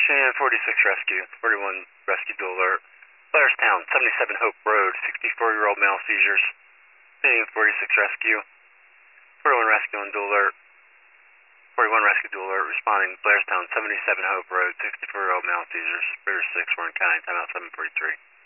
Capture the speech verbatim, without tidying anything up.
Ocean forty-six Rescue, forty-one Rescue Dual Alert. Blairstown, seventy-seven Hope Road, sixty-four-year-old male seizures. Canadian forty-six Rescue, forty-one Rescue on Dual Alert. forty-one Rescue Dual Alert responding Blairstown, seventy-seven Hope Road, sixty-four-year-old male seizures. Ritter six, we're in county, timeout seven forty-three.